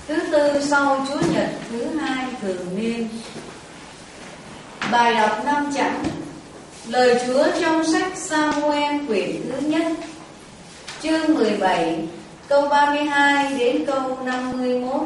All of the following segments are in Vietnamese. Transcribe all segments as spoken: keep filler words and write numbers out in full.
thứ tư sau Chúa Nhật thứ hai thường niên. Bài đọc năm chẵn. Lời Chúa trong sách Sa-mu-el quyển thứ nhất, chương mười bảy, câu ba mươi hai đến câu năm mươi mốt.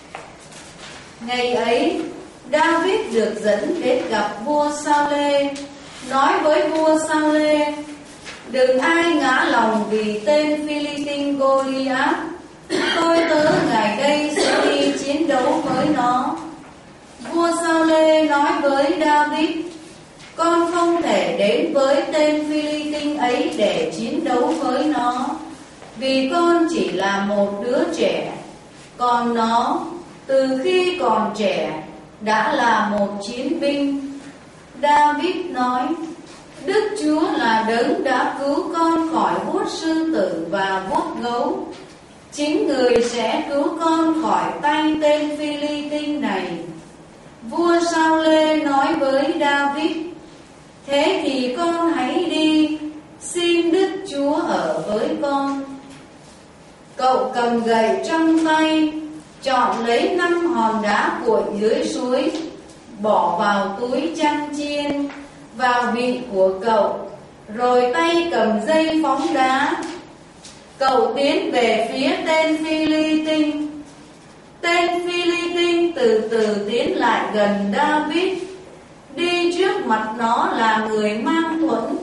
Ngày ấy, David được dẫn đến gặp vua Sa-lê, nói với vua Sa-lê: đừng ai ngã lòng vì tên Phi-li-tinh Gô-li-át. Tôi tớ ngày đây sẽ đi chiến đấu với nó. Vua Sa-lê nói với David: con không thể đến với tên Phi-li-tinh ấy để chiến đấu với nó, vì con chỉ là một đứa trẻ, còn nó từ khi còn trẻ đã là một chiến binh. David nói: Đức Chúa là đấng đã cứu con khỏi vuốt sư tử và vuốt gấu. Chính người sẽ cứu con khỏi tay tên Phi-li-tinh này. Vua Sa-lê nói với David: thế thì con hãy đi, xin Đức Chúa ở với con. Cậu cầm gậy trong tay, chọn lấy năm hòn đá cuội dưới suối, bỏ vào túi chăn chiên, vào vị của cậu, rồi tay cầm dây phóng đá. Cậu tiến về phía tên Phi-li-tinh. Tên Phi-li-tinh từ từ tiến lại gần David. Đi trước mặt nó là người mang thuẫn.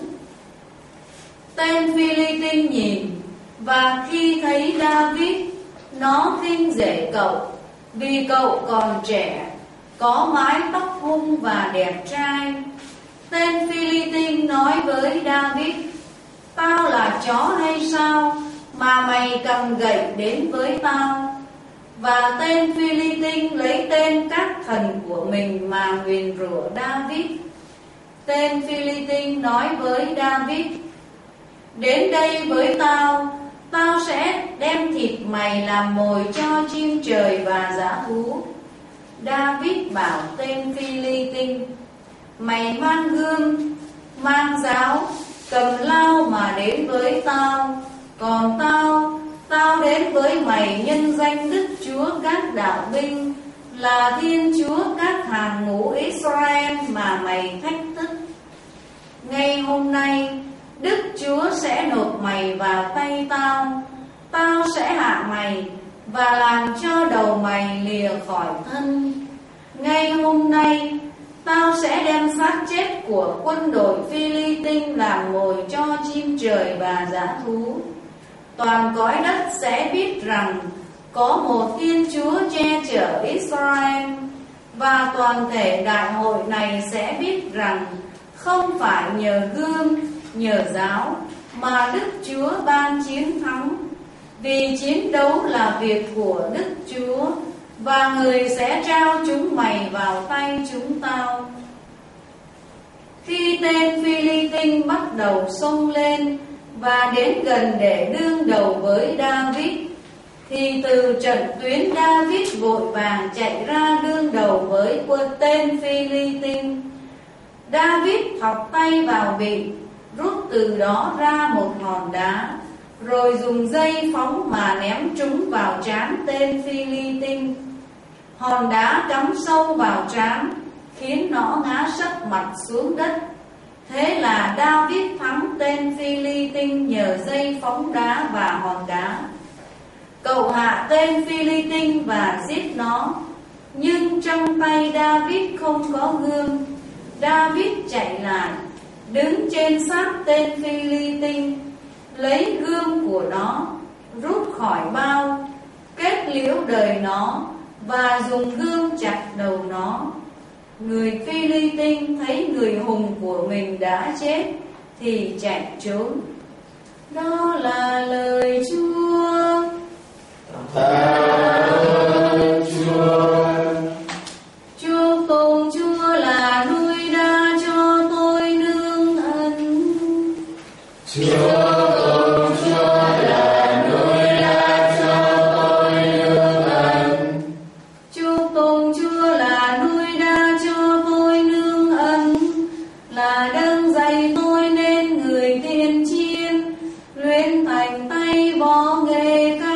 Tên Phi-li-tinh nhìn, và khi thấy David, nó khinh rể cậu, vì cậu còn trẻ, có mái tóc hung và đẹp trai. Tên Phi-li-tinh nói với David: tao là chó hay sao mà mày cầm gậy đến với tao? Và tên Phi-li-tinh lấy tên các thần của mình mà nguyền rủa David. Tên Phi-li-tinh nói với David: đến đây với tao, tao sẽ đem thịt mày làm mồi cho chim trời và dã thú. David bảo tên Phi-li-tinh: mày mang gươm, mang giáo, cầm lao mà đến với tao. Còn tao, tao đến với mày nhân danh Đức Chúa các đạo binh, là Thiên Chúa các hàng ngũ Israel mà mày thách thức. Ngay hôm nay, Đức Chúa sẽ nộp mày vào tay tao. Tao sẽ hạ mày và làm cho đầu mày lìa khỏi thân. Ngay hôm nay, tao sẽ đem xác chết của quân đội Phi-li-tinh làm mồi cho chim trời và dã thú. Toàn cõi đất sẽ biết rằng có một Thiên Chúa che chở Israel, và toàn thể đại hội này sẽ biết rằng không phải nhờ gươm, nhờ giáo mà Đức Chúa ban chiến thắng, vì chiến đấu là việc của Đức Chúa, và người sẽ trao chúng mày vào tay chúng tao. Khi tên Phi-li-tinh bắt đầu xông lên và đến gần để đương đầu với David, thì từ trận tuyến David vội vàng chạy ra đương đầu với quân tên Phi-li-tinh. David thọc tay vào vị, rút từ đó ra một hòn đá, rồi dùng dây phóng mà ném trúng vào trán tên Phi-li-tinh. Hòn đá cắm sâu vào trán, khiến nó ngã sấp mặt xuống đất. Thế là David thắng tên Phi-li-tinh nhờ dây phóng đá và hòn đá. Cậu hạ tên Phi-li-tinh và giết nó, nhưng trong tay David không có gươm. David chạy lại, đứng trên xác tên Phi-li-tinh, lấy gươm của nó, rút khỏi bao, kết liễu đời nó, và dùng gươm chặt đầu nó. Người Phi-li-tinh thấy người hùng của mình đã chết thì chạy trốn. Đó là lời Chúa. Tạ ơn Chúa. Chúa cùng Chúa là nuôi đa cho tôi nương ân. Chúa cùng Chúa là nuôi đa cho tôi nương ân. Chúa cùng Chúa là nuôi đa cho tôi nương ân, là đấng dạy tôi nên người tiên chiên, luyện thành tay võ nghề ca.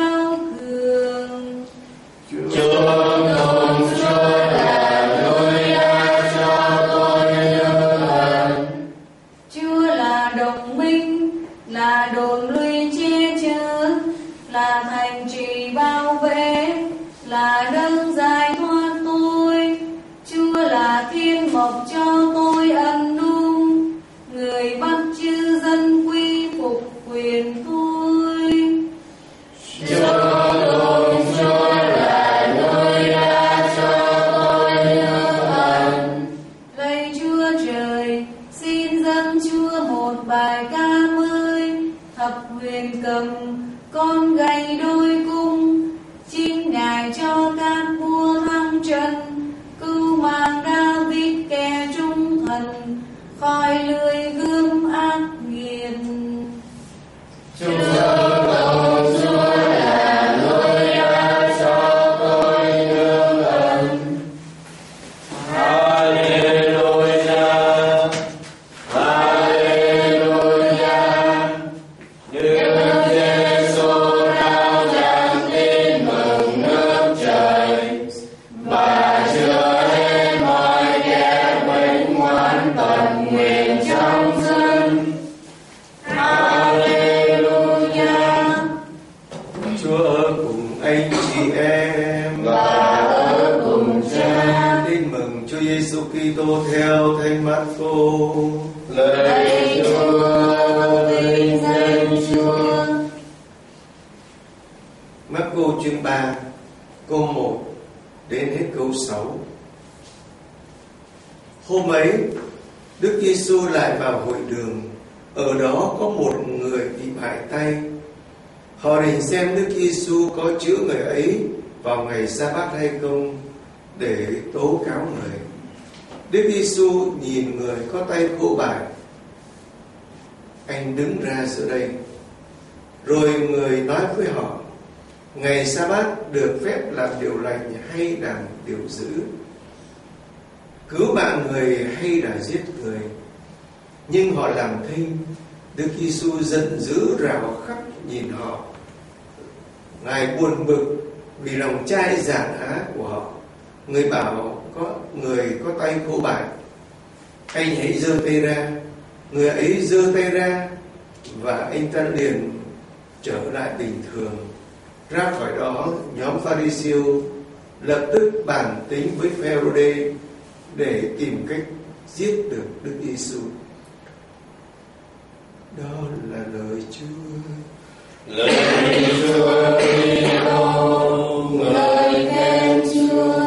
anh chị em và ở cùng Cha. Tin mừng Chúa Giêsu Kitô theo Thánh Mác-cô. Lạy Chúa, vinh danh Chúa. Mác-cô chương ba, câu một đến hết câu sáu. Hôm ấy, Đức Giêsu lại vào hội đường. Ở đó có một người bị bại tay. Họ định xem Đức Giêsu có chữa người ấy vào ngày Sa-bát hay không để tố cáo người. Đức Giêsu nhìn người có tay khô bại. Anh đứng ra giữa đây. Rồi người nói với họ: ngày Sa-bát được phép làm điều lành hay làm điều dữ, cứu mạng người hay là giết người? Nhưng họ làm thinh. Đức Giêsu giận dữ rào khắp nhìn họ. Ngài buồn bực vì lòng chai giản á của họ. Người bảo có người có tay khô bại: anh hãy giơ tay ra. Người ấy giơ tay ra và anh ta liền trở lại bình thường. Ra khỏi đó, nhóm Pha-ri-siêu lập tức bàn tính với Phê-rô-đê để tìm cách giết được Đức Giêsu. Đó là lời Chúa. Lời Chúa Kitô, ngợi khen Chúa.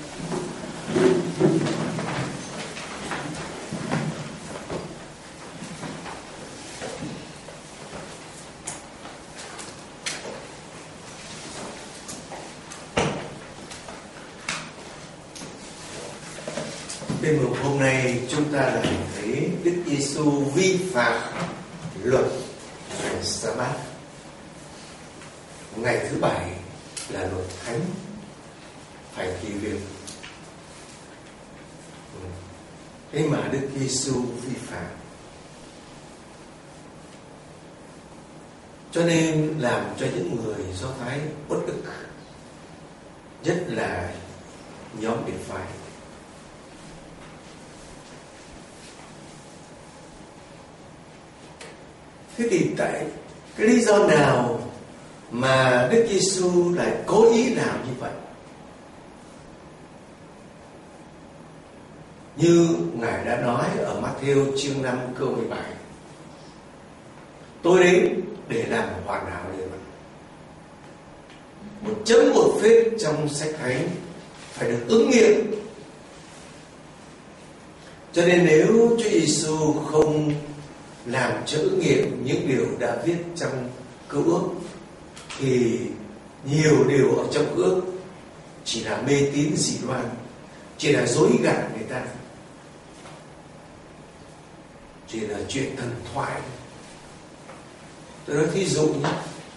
Đêm mừng hôm nay chúng ta lại thấy Đức Giêsu vi phạm luật ngày Sa-bát. Ngày thứ bảy là luật thánh, phải kỳ việc. Thế mà Đức Giêsu vi phạm, cho nên làm cho những người Do Thái uất ức, nhất là nhóm biệt phái. Thế thì tại cái lý do nào mà Đức Giêsu lại cố ý làm như vậy? Như Ngài đã nói ở Ma-thi-êu chương năm câu mười bảy: tôi đến để làm hoàn hảo điều này. Một chấm một phết trong sách thánh phải được ứng nghiệm. Cho nên nếu Chúa Giêsu không làm cho ứng nghiệm những điều đã viết trong Cựu Ước thì nhiều điều ở trong ước chỉ là mê tín dị đoan, chỉ là dối gạt người ta, chỉ là chuyện thần thoại. Tôi nói thí dụ nhé,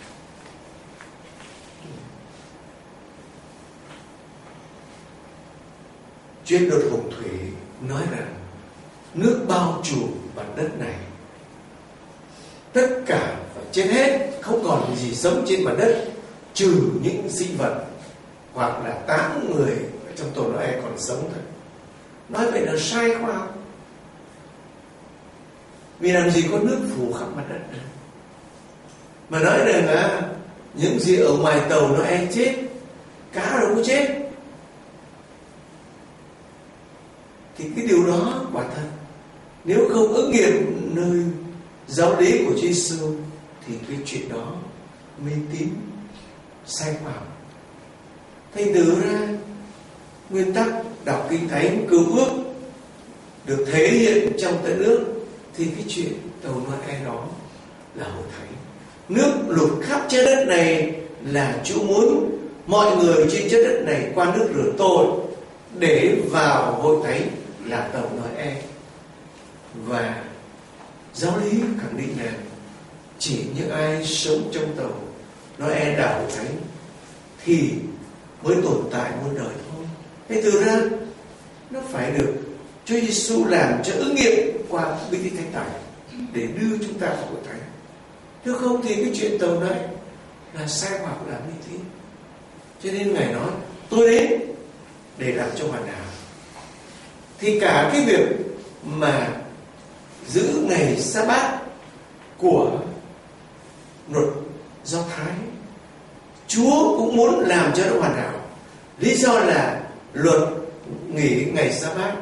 chuyện đột hồng thủy nói rằng nước bao trùm mặt đất này, tất cả phải chết hết, không còn gì sống trên mặt đất trừ những sinh vật hoặc là tám người ở trong tổ Noe còn sống thôi. Nói vậy là sai khoa học. Vì làm gì có nước phủ khắp mặt đất nữa. Mà nói rằng là những gì ở ngoài tàu Noe chết, cá đâu có chết, thì cái điều đó quả thật nếu không ứng nghiệm nơi giáo lý của Chúa Giêsu thì cái chuyện đó mê tín, sai khoa học. Thành thử ra nguyên tắc đọc kinh thánh Cựu Ước được thể hiện trong Tân Ước thì cái chuyện tàu Noe đó là hội thánh. Nước lụt khắp trái đất này là Chúa muốn mọi người trên trái đất này qua nước rửa tội để vào hội thánh là tàu Noe. Và giáo lý khẳng định rằng chỉ những ai sống trong tàu Noe đảo hội thánh thì mới tồn tại muôn đời thôi. Thế từ ra nó phải được Chúa Giêsu làm cho ứng nghiệm qua bí tích thánh tải để đưa chúng ta vào hội thánh. Nếu không thì cái chuyện tàu này là sai hoặc là mê tín. Cho nên Ngài nói tôi đến để làm cho hoàn hảo. Thì cả cái việc mà giữ ngày Sa-bát của luật Do Thái Chúa cũng muốn làm cho nó hoàn hảo. Lý do là luật nghỉ ngày Sa-bát.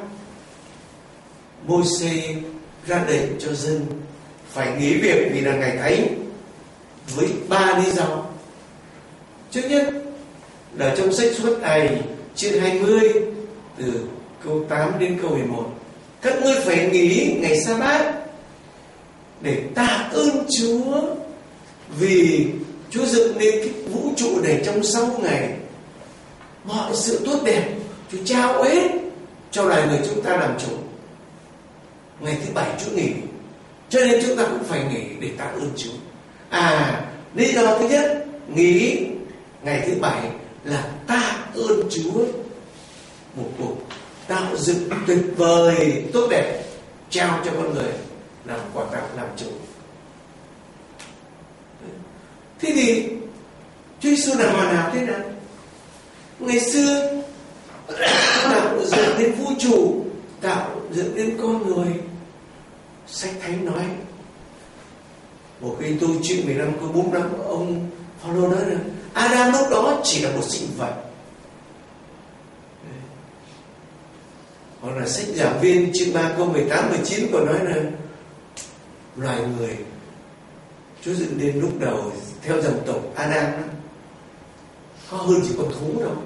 Môi-se ra lệnh cho dân phải nghỉ việc vì là ngày thánh với ba lý do. Trước nhất là trong sách Xuất Ai chương hai mươi từ câu tám đến câu mười một, các ngươi phải nghỉ ngày Sa-bát để tạ ơn Chúa, vì Chúa dựng nên cái vũ trụ này trong sáu ngày. Mọi sự tốt đẹp Chúa trao hết cho loài người chúng ta làm chủ. Ngày thứ bảy Chúa nghỉ, cho nên chúng ta cũng phải nghỉ để tạ ơn Chúa. À, lý do thứ nhất nghỉ ngày thứ bảy là tạ ơn Chúa. Một cuộc tạo dựng tuyệt vời tốt đẹp trao cho con người làm quà tặng, làm chủ. Thế thì Chúa Giêsu là hoàn hảo thế nào? Ngày xưa tạo dựng nên vũ trụ, tạo dựng nên con người. Sách Thánh nói, một khi tôi chuyện mười lăm câu bốn năm, ông Phaolô nói là Adam lúc đó chỉ là một sinh vật. Hoặc là sách Giảng Viên chương ba câu mười tám mười chín còn nói là loài người Chúa dựng nên lúc đầu theo dòng tộc Adam đó, có hơn chỉ con thú đâu.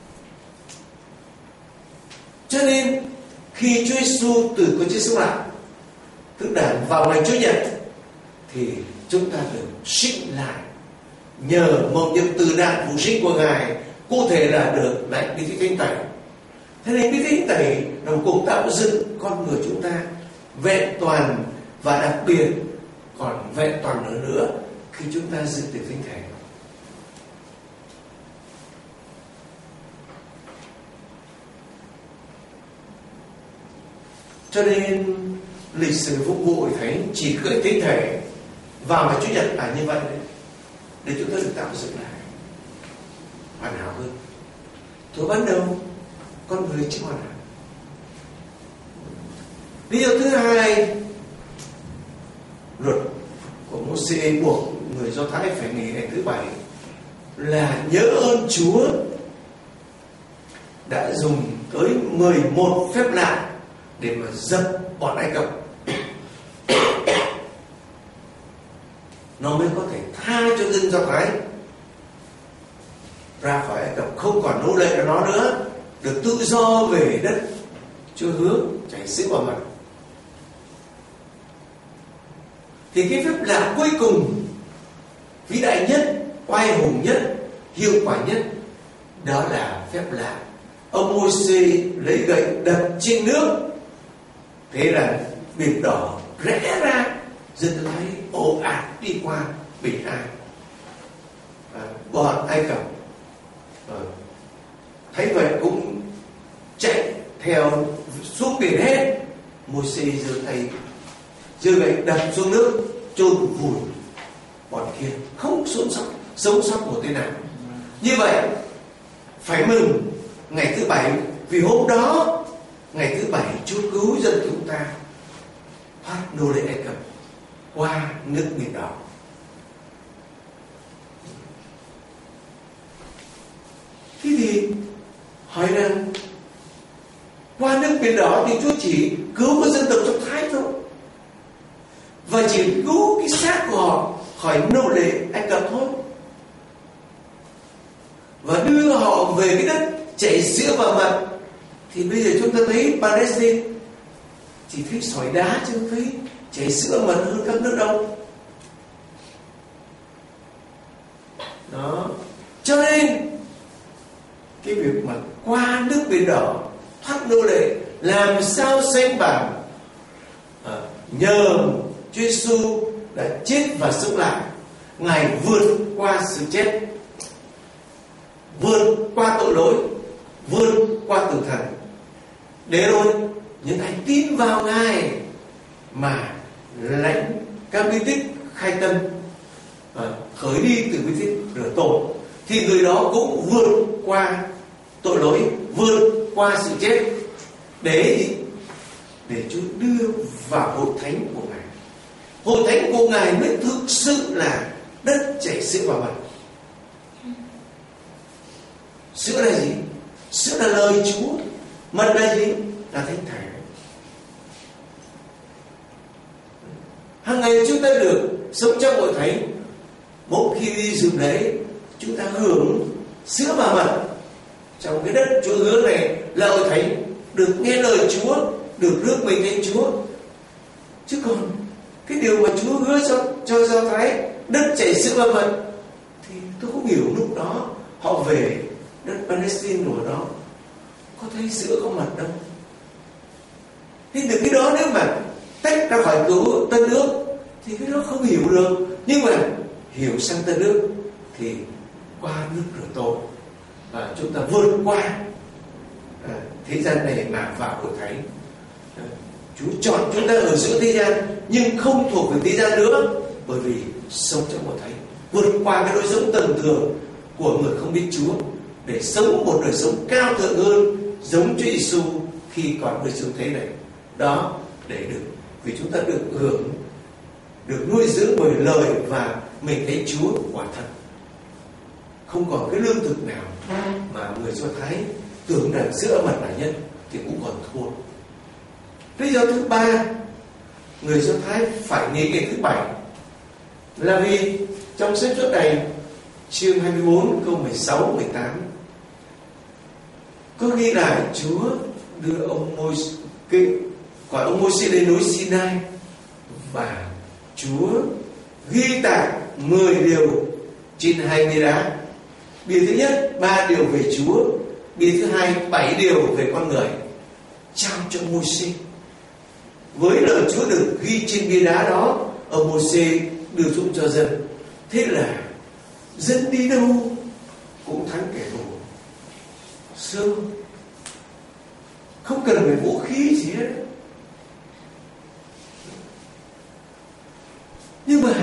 Cho nên khi Chúa Giêsu từ cõi chết sống lại, tức là vào ngày Chúa Nhật, thì chúng ta được sinh lại nhờ một những từ nạn phục sinh của Ngài, cụ thể là được lại bí tích Thánh Tẩy. Thế nên bí tích Thánh Tẩy là một cuộc tạo dựng con người chúng ta vẹn toàn, và đặc biệt còn vẹn toàn nữa nữa khi chúng ta dự tiệc Thánh Thể. Cho nên lịch sử phục vụ Hội Thánh chỉ gửi Thánh Thể vào ngày Chủ nhật là như vậy đấy, để chúng ta được tạo dựng lại hoàn hảo hơn. Thôi ban đầu con người chưa hoàn hảo. Lý do thứ hai, luật của Mô-se buộc người Do Thái phải nghỉ ngày thứ bảy là nhớ ơn Chúa đã dùng tới mười một phép lạ để mà dập bọn Ai Cập. Nó mới có thể tha cho dân Do Thái ra khỏi Ai Cập, không còn nô lệ cho nó nữa, được tự do về đất Chúa hứa chảy sữa và mật. Thì cái phép lạ cuối cùng vĩ đại nhất, oai hùng nhất, hiệu quả nhất, đó là phép lạ ông Môi-se lấy gậy đập trên nước, thế là biển đỏ rẽ ra, dân thấy ồ ạt đi qua bình an. À, bọn Ai Cập à, thấy vậy cũng chạy theo xuống biển hết. Môi-se giơ tay giơ gậy đập xuống nước, chôn vùi bọn kia, không sống sót sống sót một tên nào. Như vậy phải mừng ngày thứ bảy, vì hôm đó ngày thứ bảy Chúa cứu dân chúng ta thoát nô lệ Ai Cập qua nước biển đỏ. Thế thì hỏi rằng qua nước biển đỏ thì Chúa chỉ cứu cái dân tộc Do Thái thôi, và chỉ cứu cái xác của họ khỏi nô lệ Ai Cập thôi, và đưa họ về cái đất chảy sữa và mật. Thì bây giờ chúng ta thấy Palestine chỉ thấy sỏi đá chứ không thấy chảy sữa mật hơn các nước đâu. Đó, cho nên cái việc mà qua nước biển đỏ thoát nô lệ làm sao sánh bằng à, nhờ Chúa Giêsu đã chết và sống lại, Ngài vượt qua sự chết, vượt qua tội lỗi, vượt qua tử thần, để rồi những ai tin vào Ngài mà lãnh các bí tích khai tâm, à, khởi đi từ bí tích rửa tội, thì người đó cũng vượt qua tội lỗi, vượt qua sự chết, để để Chúa đưa vào hội thánh của Ngài. Hội thánh của Ngài mới thực sự là đất chảy sữa và mật. Sữa là gì? Sữa là lời Chúa. Mật là gì? Là Thánh Thể. Hàng ngày chúng ta được sống trong hội thánh. Mỗi khi đi dự lễ, chúng ta hưởng sữa và mật. Trong cái đất Chúa hứa này là hội thánh, được nghe lời Chúa, được rước mình đến Chúa. Chứ còn cái điều mà Chúa hứa cho cho Do Thái, đất chảy sữa và mật, thì tôi không hiểu lúc đó họ về đất Palestine của đó có thấy sữa có mật đâu. Thế từ cái đó nếu mà tách ra khỏi cứu Tân Ước thì cái đó không hiểu được. Nhưng mà hiểu sang Tân Ước thì qua nước rửa tội và chúng ta vượt qua à, thế gian này mà vào hội thánh. à, Chúa chọn chúng ta ở giữa thế gian nhưng không thuộc về thế gian nữa, bởi vì sống trong hội thánh, vượt qua cái đời sống tầm thường của người không biết Chúa để sống một đời sống cao thượng hơn, giống Chúa Giêsu khi còn đời sống thế này. Đó để được, vì chúng ta được hưởng, được nuôi dưỡng bởi lời và mình thấy Chúa quả thật. Không còn cái lương thực nào mà người Do Thái tưởng rằng sữa mật là nhất thì cũng còn thua. Lý do thứ ba người Do Thái phải nghỉ ngày thứ bảy là vì trong sách Xuất này chương hai mươi bốn câu mười sáu mười tám có ghi lại Chúa đưa ông Môi-se gọi ông Môi-se lên núi Sinai và Chúa ghi tạc mười điều trên hai bia đá. Bia thứ nhất ba điều về Chúa, bia thứ hai bảy điều về con người, trao cho Môi-se. Với lời Chúa được ghi trên bia đá đó, ông Môi-se đưa dũng cho dân. Thế là dân đi đâu cũng thắng kẻ thù. Sương không cần phải vũ khí gì hết. Nhưng mà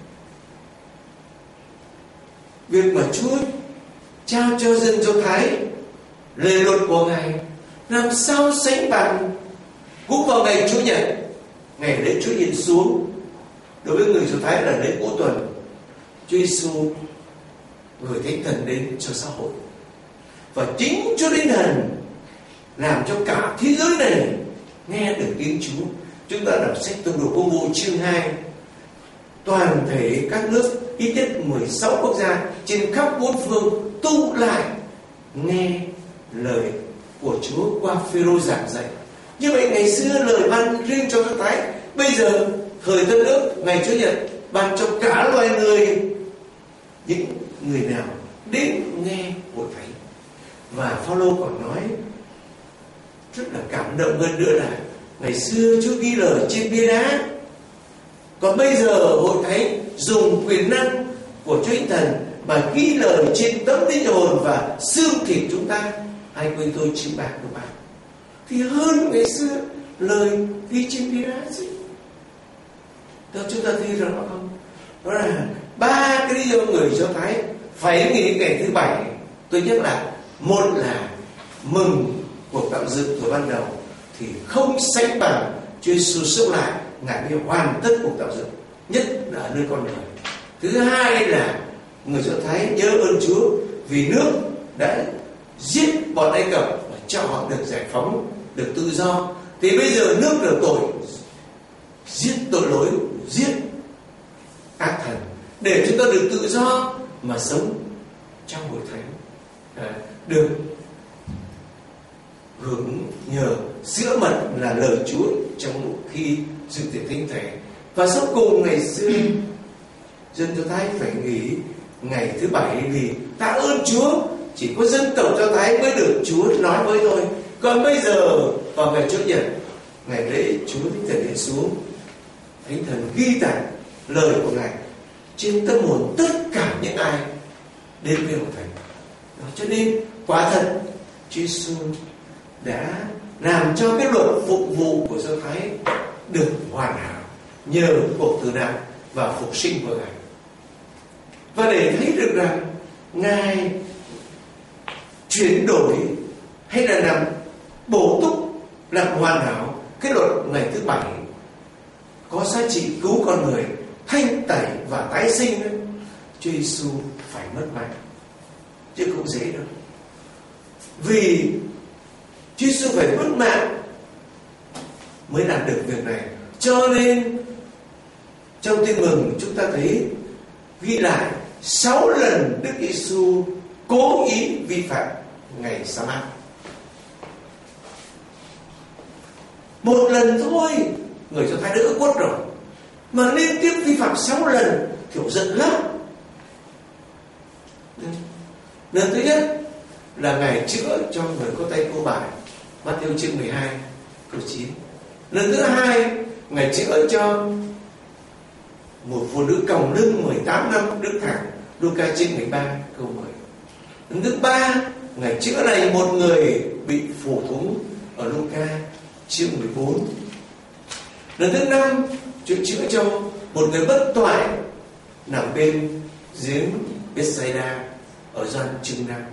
việc mà Chúa trao cho dân Do Thái lề luật của Ngài làm sao sánh bằng. Cũng vào ngày Chủ nhật, ngày lễ Chúa hiện xuống, đối với người Do Thái là lễ Ngũ Tuần, Chúa Giêsu gửi Thánh Thần đến cho xã hội. Và chính Chúa Thánh Thần làm cho cả thế giới này nghe được tiếng Chúa. Chúng ta đọc sách Tông đồ Công vụ chương hai, toàn thể các nước ít nhất mười sáu quốc gia trên khắp bốn phương tụ lại nghe lời của Chúa qua Phêrô giảng dạy. Như vậy ngày xưa lời ban riêng cho Do Thái, bây giờ thời Tân Ước ngày Chủ nhật ban cho cả loài người, những người nào đến nghe hội thánh. Và Phao-lô còn nói rất là cảm động hơn nữa là ngày xưa Chúa ghi lời trên bia đá, còn bây giờ hội thánh dùng quyền năng của Chúa Thánh Thần mà ghi lời trên tấm linh hồn và xương thịt chúng ta. Ai quên tôi chim bạc của bạn thì hơn ngày xưa lời ghi trên bia đá gì. Đó chúng ta thấy rõ không? Đó là ba cái lý do người Do Thái phải nghỉ ngày thứ bảy. Tôi nhắc lại, một là mừng cuộc tạo dựng từ ban đầu thì không sánh bằng Chúa Giêsu sống lại, Ngài mới hoàn tất cuộc tạo dựng, nhất là ở nơi con người. Thứ hai là người Do Thái nhớ ơn Chúa vì nước đã giết bọn Ai Cập và cho họ được giải phóng, được tự do. Thì bây giờ nước rửa tội giết tội lỗi, giết ác thần để chúng ta được tự do mà sống trong hội thánh, à, được hưởng nhờ sữa mật là lời Chúa trong khi dự tiệc thánh thể. Và sau cùng ngày xưa dân Do Thái phải nghỉ ngày thứ bảy vì tạ ơn Chúa, chỉ có dân tộc Do Thái mới được Chúa nói với thôi. Còn bây giờ vào ngày Chủ nhật, ngày lễ Chúa Thánh Thần hiện xuống, Thánh Thần ghi tạc lời của Ngài trên tâm hồn tất cả những ai đến với hội thánh. Đó, cho nên quả thật Chúa Giêsu đã làm cho cái luật phục vụ của Do Thái được hoàn hảo nhờ cuộc tử nạn và phục sinh của Ngài. Và để thấy được rằng Ngài chuyển đổi hay là làm bổ túc, làm hoàn hảo cái luật ngày thứ bảy có giá trị cứu con người, thanh tẩy và tái sinh, Chúa Giêsu phải mất mạng chứ không dễ đâu. vì Chúa Giêsu phải mất mạng mới làm được việc này. Cho nên trong Tin Mừng chúng ta thấy ghi lại sáu lần Đức Giêsu cố ý vi phạm ngày Sa-bát. Một lần thôi người Do Thái đỡ quất rồi, mà liên tiếp vi phạm sáu lần kiểu giận lắm. Lần thứ nhất là Ngài chữa cho người có tay cô bại, Matthew chương mười hai câu chín. Lần thứ hai Ngài chữa cho một phụ nữ còng lưng mười tám năm đứng thẳng, Luca chương mười ba câu mười. Lần thứ ba Ngài chữa lành một người bị phù thủng ở Luca chương mười bốn. Lần thứ năm Chúa chữa cho một người bất toại nằm bên giếng Bethsaida ở Gioan chương năm.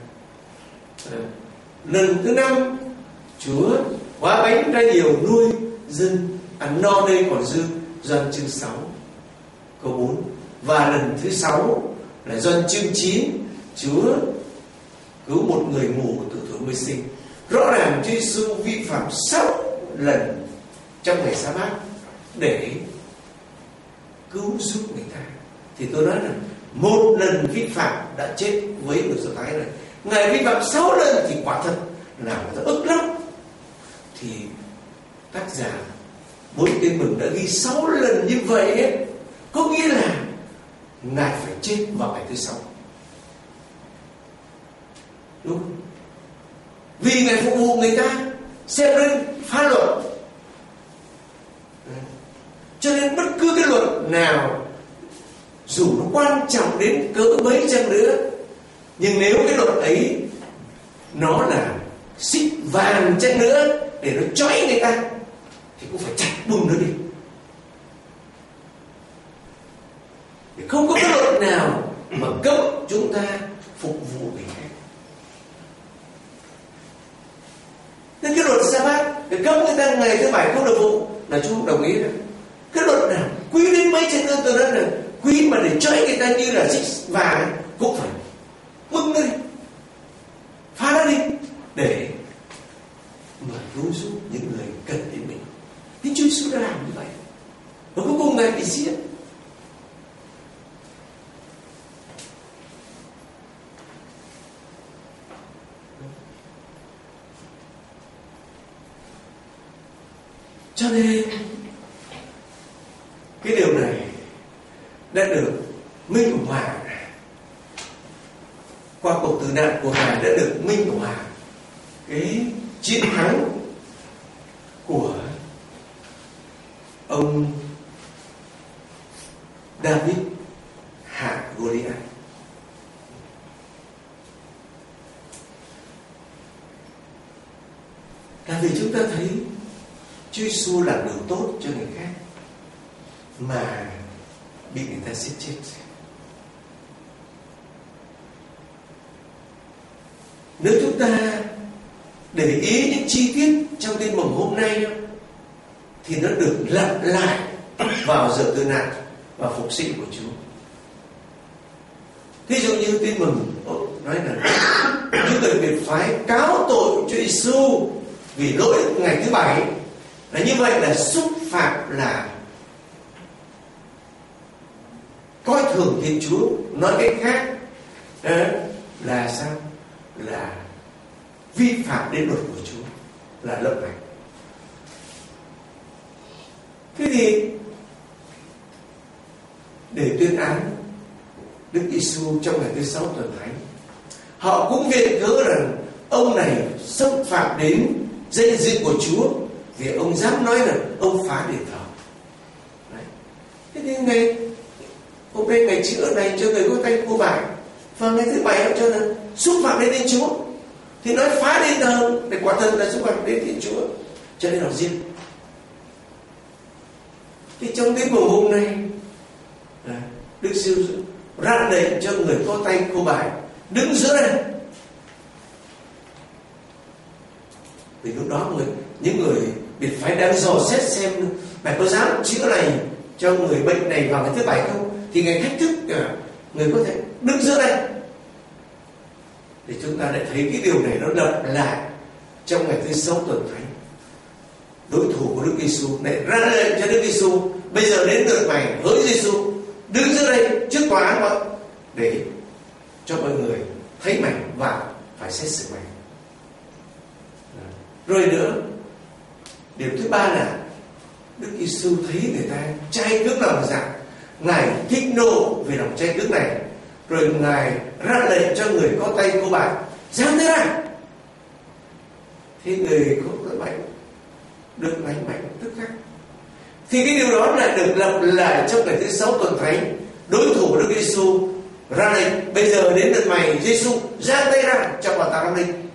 Lần thứ năm Chúa hóa bánh ra nhiều nuôi dân ăn no đây còn dư, Gioan chương sáu câu bốn. Và lần thứ sáu là Gioan chương chín, Chúa cứu một người mù từ tuổi mới sinh. Rõ ràng Chúa Giêsu vi phạm sáu lần trong ngày Sa-bát để cứu giúp người ta. Thì tôi nói là một lần vi phạm đã chết với người Do Thái này. Ngài vi phạm sáu lần thì quả thật là người ta ức lắm. Thì tác giả bốn Tin Mừng đã ghi sáu lần như vậy ấy, có nghĩa là Ngài phải chết vào ngày thứ sáu. Đúng không? Vì Ngài phục vụ người ta, xem lên phá luật. Cho nên bất cứ cái luật nào dù nó quan trọng đến cỡ mấy chăng nữa, nhưng nếu cái luật ấy nó là xích vàng chăng nữa để nó trói người ta thì cũng phải chặt bùm nó đi. Để không có cái luật nào mà cấm chúng ta phục vụ người khác. Nên cái luật Sa-bát để cấm người ta ngày thứ bảy không được vụ là Chúa không đồng ý đâu. Cái luật nào quý đến mấy chăng nữa, tôi nói là quý mà để trói người ta như là xích vàng cũng phải bưng nó đi, phá nó đi để mà cứu giúp những người cần đến mình. Thì Chúa Giêsu đã làm như vậy, và cuối cùng Ngài bị giết. Cho nên cái điều này đã được minh họa qua cuộc tử nạn của Ngài, đã được minh họa cái chiến thắng của ông David hạ Goliath. Là vì chúng ta thấy Chúa Giêsu làm điều tốt cho người khác mà bị người ta giết chết. Nếu chúng ta để ý những chi tiết trong Tin Mừng hôm nay thì nó được lặp lại vào giờ tử nạn và phục sinh của Chúa. Ví dụ như Tin Mừng nói là những người biệt phái cáo tội Chúa Giêsu vì lỗi ngày thứ bảy, là như vậy là xúc phạm, là coi thường Thiên Chúa. Nói cách khác là sao? Là vi phạm đến luật của Chúa, là lộng hành. Thế thì để tuyên án Đức Giêsu trong ngày thứ sáu tuần thánh, họ cũng viện cớ rằng ông này xâm phạm đến danh dự của Chúa vì ông dám nói là ông phá đền thờ. Đấy. Thế thì ngày hôm nay ngày chữa này cho người có tay cô bại, và ngày thứ bảy ông cho là xúc phạm đến Thiên Chúa, thì nói phá đền thờ để quả thật là xúc phạm đến Thiên Chúa, cho nên họ giết. Thì trong Tin Mừng hôm nay Đức Giêsu ra lệnh cho người có tay cô bại đứng giữa đây. Vì lúc đó người, những người biệt phái đang dò xét xem mày có dám chữa lành cho người bệnh này vào ngày thứ bảy không, thì Ngài thách thức người có thể đứng giữa đây thì chúng ta lại thấy cái điều này nó lặp lại trong ngày thứ sáu tuần thánh. Đối thủ của Đức Giêsu lại ra lệnh cho Đức Giêsu: bây giờ đến lượt mày, hỡi Giêsu, đứng dưới đây trước tòa án mọi để cho mọi người thấy mày và phải xét xử mày. Rồi nữa, điểm thứ ba là Đức Giêsu thấy người ta chai cứng lòng dạ, Ngài kích nộ về lòng chai cứng này, rồi Ngài ra lệnh cho người có tay cô bại giáng thế ra. Thì người có tay mạnh được lành mạnh tức khắc. Thì cái điều đó lại được lặp lại trong ngày thứ sáu tuần thánh. Đối thủ của Đức Giêsu ra lệnh: bây giờ đến lượt mày, Giêsu, giang tay ra cho bọn ta năm linh.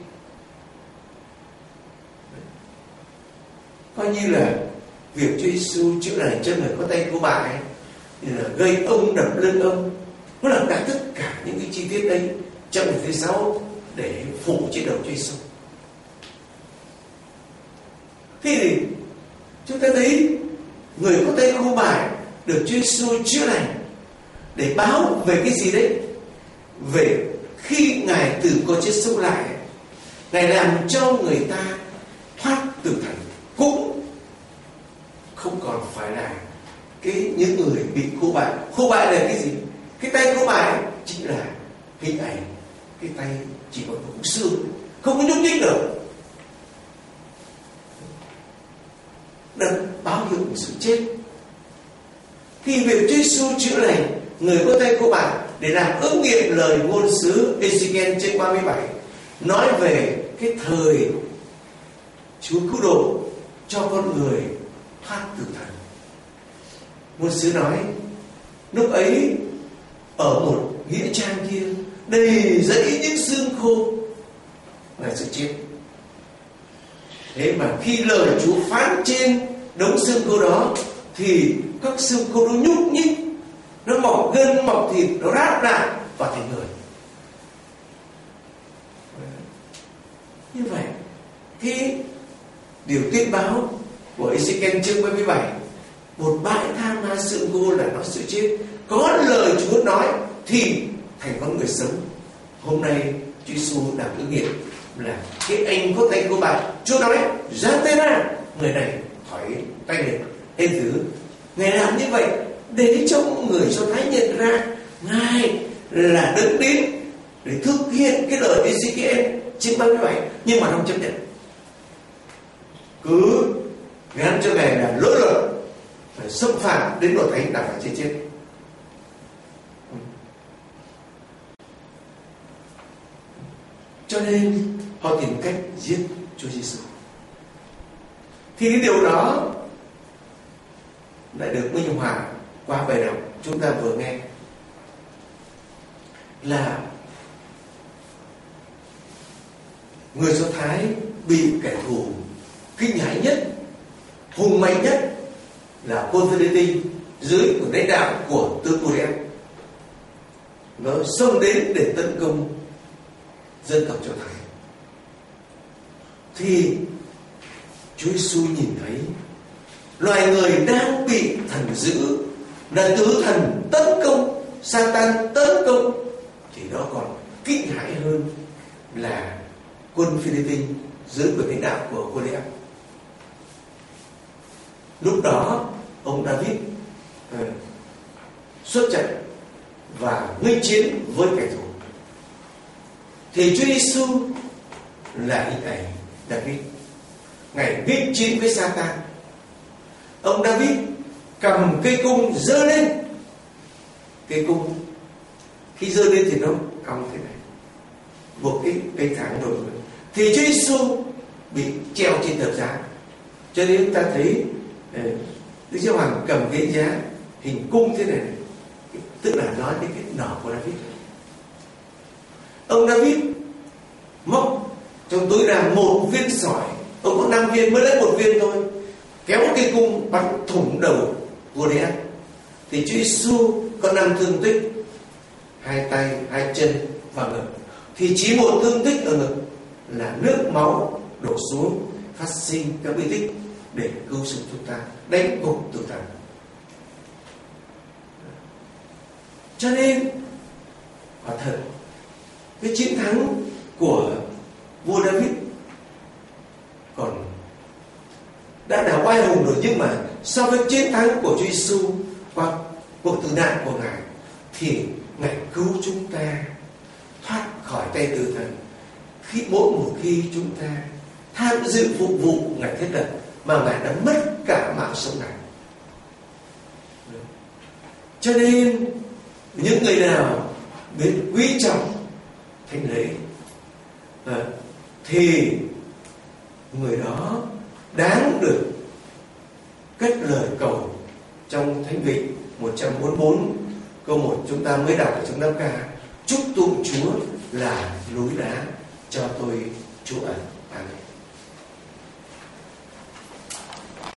Coi như là việc Chúa Giêsu chữa lành cho người có tay cô bại thì là gây ông đập lưng ông. Nó làm cả tất cả những cái chi tiết đấy trong ngày thứ sáu để phủ trên đầu Chúa Giêsu. Thế thì chúng ta thấy người có tay khô bại được Chúa Giêsu chữa lành để báo về cái gì đấy? Về khi Ngài từ cõi chết sống lại, Ngài làm cho người ta thoát từ thần, cũng không còn phải là cái những người bị khô bại. Khô bại là cái gì? Cái tay khô bại chính là hình ảnh cái tay chỉ có khung xương, không có nhúc nhích được. Đang báo hiệu sự chết. Thì việc Chúa Giêsu chữa lành người có tay khô bại để làm ứng nghiệm lời ngôn sứ Ê-xi-kien chương ba mươi bảy nói về cái thời Chúa cứu độ cho con người thoát từ thần. Ngôn sứ nói lúc ấy ở một nghĩa trang kia đầy dẫy những xương khô là sự chết. Thế mà khi lời Chúa phán trên đống xương khô đó thì các xương khô nó nhúc nhích, nó mọc gân mọc thịt, nó ráp lại và thành người. Như vậy cái điều tuyên báo của Ê-xi-kien chương ba mươi bảy, một bãi tha ma xương khô là nó sự chết, có lời Chúa nói thì thành con người sống. Hôm nay Chúa Giêsu đang ứng nghiệm là cái anh có tay cô bại, Chúa nói giáng tay ra, người này khỏi tay liệt. Em thử Ngài làm như vậy để cho người Do Thái nhận ra Ngài là đấng đến để thực hiện cái lời Ê-xi-kien chương ba mươi bảy, nhưng mà không chấp nhận, cứ gán cho Ngài là lỗi lầm, phải xâm phạm đến luật thánh, đã phải chết chết. Cho nên họ tìm cách giết Chúa Giêsu. Thì cái điều đó lại được minh họa qua bài đọc chúng ta vừa nghe, là người Do Thái bị kẻ thù kinh hãi nhất, hùng mạnh nhất là Constantine dưới của lãnh đạo của tướng Cô-rét, nó xông đến để tấn công dân tộc Do Thái. Thì Chúa Giêsu nhìn thấy loài người đang bị thần dữ, là tứ thần tấn công, Satan tấn công, thì nó còn kinh hãi hơn là quân Philippines dưới quyền lãnh đạo của Goliath. Lúc đó ông David uh, xuất trận và nghênh chiến với kẻ thù. Thì Chúa Giêsu là hình ảnh David, Ngài nghênh chiến với Satan. Ông David cầm cây cung giơ lên, cây cung khi giơ lên thì nó cong thế này, một cái cây thẳng rồi. Thì Chúa Giêsu bị treo trên thập giá, cho nên chúng ta thấy Đức Giáo Hoàng cầm cái giá hình cung thế này, này, tức là nói đến cái nỏ của David. Ông David móc trong túi ra một viên sỏi, ông có năm viên mới lấy một viên thôi, kéo cây cung bắn thủng đầu Goliath. Thì Chúa Giêsu có năm thương tích, hai tay, hai chân và ngực. Thì chỉ một thương tích ở ngực là nước máu đổ xuống, phát sinh các bi tích để cứu sống chúng ta, đánh gục tử thần. Cho nên quả thật cái chiến thắng của vua David còn đã là oai hùng rồi, nhưng mà so với chiến thắng của Chúa Giêsu qua cuộc tử nạn của Ngài thì Ngài cứu chúng ta thoát khỏi tay tử thần. Khi mỗi một khi chúng ta tham dự phục vụ Ngài thiết lập mà Ngài đã mất cả mạng sống này. Cho nên những người nào biết quý trọng thánh lễ à, thì người đó đáng được cất lời cầu trong Thánh Vịnh một trăm bốn mươi bốn câu một chúng ta mới đọc ở trong đáp ca: chúc tụng Chúa là núi đá cho tôi trú ẩn. Amen.